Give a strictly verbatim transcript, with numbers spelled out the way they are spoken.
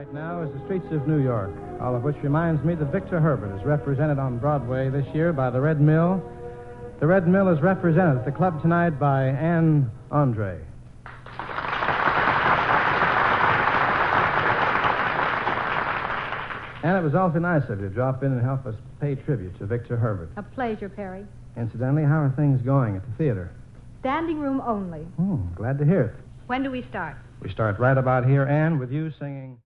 Right now is the streets of New York, all of which reminds me that Victor Herbert is represented on Broadway this year by the Red Mill. The Red Mill is represented at the club tonight by Anne Andre. And it was awfully nice of you to drop in and help us pay tribute to Victor Herbert. A pleasure, Perry. Incidentally, how are things going at the theater? Standing room only. Oh, glad to hear it. When do we start? We start right about here, Anne, with you singing...